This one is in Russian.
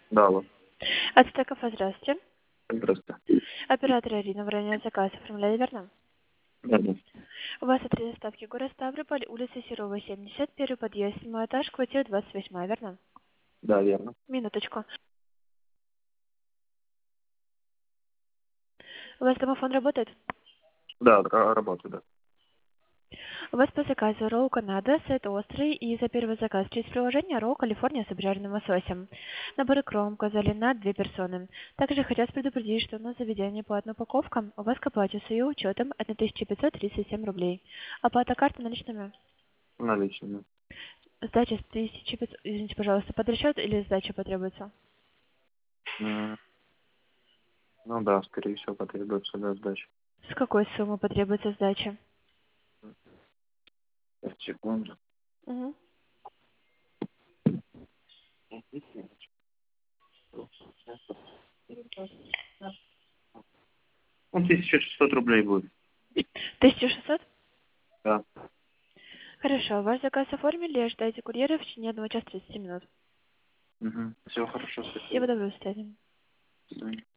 Да, алло. От Стекова, здравствуйте. Здравствуйте. Оператор Ирина, время заказ оформляли, верно? Да, да. У вас адрес доставки город Ставрополь, улица Серова, 70, первый подъезд, 7 этаж, квартира 28, верно? Да, верно. Минуточку. У вас домофон работает? Да, работаю, да. У вас по заказу ролл Канада, сет острый и за первый заказ через приложение ролл Калифорния с обжаренным лососем. Наборы кромка, на 2 персоны. Также хотят предупредить, что на заведение платная упаковка у вас к оплате с ее учетом 1537 рублей. Оплата карты наличными. Наличными. Сдача с 1500, извините, пожалуйста, под расчет или сдача потребуется? М, Ну да, скорее всего, потребуется для сдачи. С какой суммы потребуется сдача? 5 секунд. Угу. Ну, 1600 рублей будет. 1600? Да. Хорошо, ваш заказ оформили, ожидайте курьера в течение 1 часа 30 минут. Угу. Все хорошо, Всего спасибо. доброго, до свидания. До свидания.